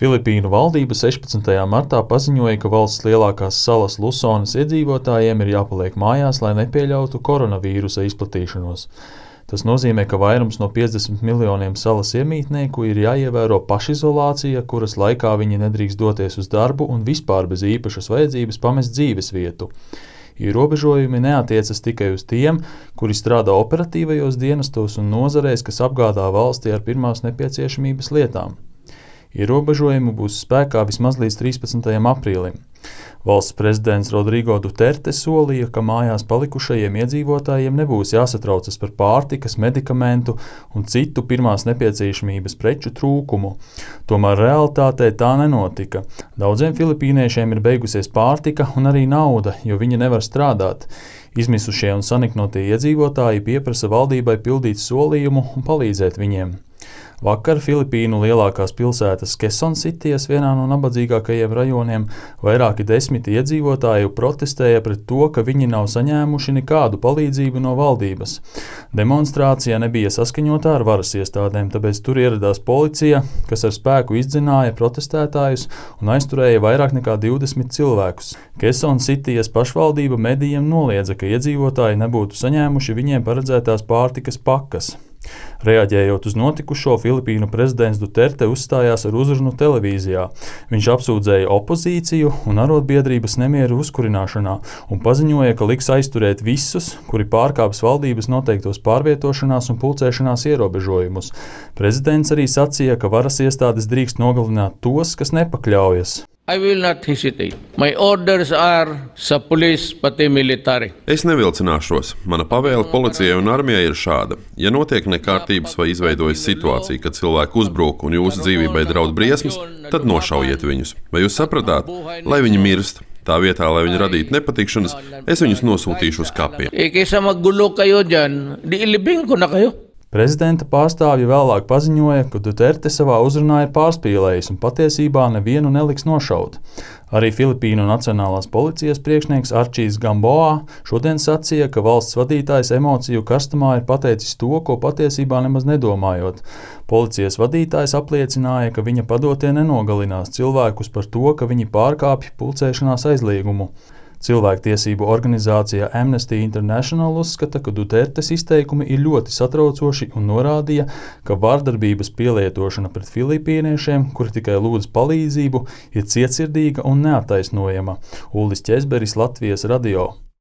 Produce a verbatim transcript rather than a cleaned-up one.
Filipīnu valdība sešpadsmitajā martā paziņoja, ka valsts lielākās salas Lusonas iedzīvotājiem ir jāpaliek mājās, lai nepieļautu koronavīrusa izplatīšanos. Tas nozīmē, ka vairums no piecdesmit miljoniem salas iemītnieku ir jāievēro pašizolācija, kuras laikā viņi nedrīkst doties uz darbu un vispār bez īpašas vajadzības pamest dzīvesvietu. Ierobežojumi neatiecas tikai uz tiem, kuri strādā operatīvajos dienestos un nozarēs, kas apgādā valsti ar pirmās nepieciešamības lietām. Ierobežojumi būs spēkā vismaz līdz trīspadsmitajam aprīlim. Valsts prezidents Rodrigo Duterte solīja, ka mājās palikušajiem iedzīvotājiem nebūs jāsatraucas par pārtikas, medikamentu un citu pirmās nepieciešamības preču trūkumu. Tomēr realitātē tā nenotika. Daudziem filipīniešiem ir beigusies pārtika un arī nauda, jo viņi nevar strādāt. Izmisušie un saniknotie iedzīvotāji pieprasa valdībai pildīt solījumu un palīdzēt viņiem. Vakar Filipīnu lielākās pilsētas Quezon-Citijas, vienā no nabadzīgākajiem rajoniem, vairāki desmiti iedzīvotāji protestēja pret to, ka viņi nav saņēmuši nekādu palīdzību no valdības. Demonstrācija nebija saskaņotā ar varas iestādēm, tāpēc tur ieradās policija, kas ar spēku izdzināja protestētājus un aizturēja vairāk nekā divdesmit cilvēkus. Quezon-Citijas pašvaldība medijiem noliedza, ka iedzīvotāji nebūtu saņēmuši viņiem paredzētās pārtikas pakas. Reaģējot uz notikušo, Filipīnu prezidents Duterte uzstājās ar uzrunu televīzijā. Viņš apsūdzēja opozīciju un arotbiedrības nemieru uzkurināšanā un paziņoja, ka liks aizturēt visus, kuri pārkāpj valdības noteiktos pārvietošanās un pulcēšanās ierobežojumus. Prezidents arī sacīja, ka varas iestādes drīkst nogalināt tos, kas nepakļaujas. I will not hesitate. My orders are sa police pati military. Es nevilcināšos. Mana pavēle policijai un armijai ir šāda. Ja notiek nekārtības vai izveidojas situācija, kad cilvēki uzbruk un jūsu dzīvībai draud briesmas, tad nošaujiet viņus. Vai jūs sapratāt? Lai viņi mirst. Tā vietā, lai viņi radītu nepatikšanas, es viņus nosūtīšu uz kapiem. E kaysa maggulo kayo dyan, di ilibing ko na kayo. Prezidenta pārstāvji vēlāk paziņoja, ka Duterte savā uzrunā ir pārspīlējis un patiesībā nevienu neliks nošaut. Arī Filipīnu Nacionālās policijas priekšnieks Arčijs Gamboa šodien sacīja, ka valsts vadītājs emociju karstumā ir pateicis to, ko patiesībā nemaz nedomājot. Policijas vadītājs apliecināja, ka viņa padotie nenogalinās cilvēkus par to, ka viņi pārkāpj pulcēšanās aizliegumu. Cilvēktiesību organizācija Amnesty International uzskata, ka Dutertes izteikumi ir ļoti satraucoši un norādīja, ka vardarbības pielietošana pret filipīniešiem, kuri tikai lūdz palīdzību, ir cietsirdīga un neattaisnojama. Uldis Ķezberis, Latvijas radio.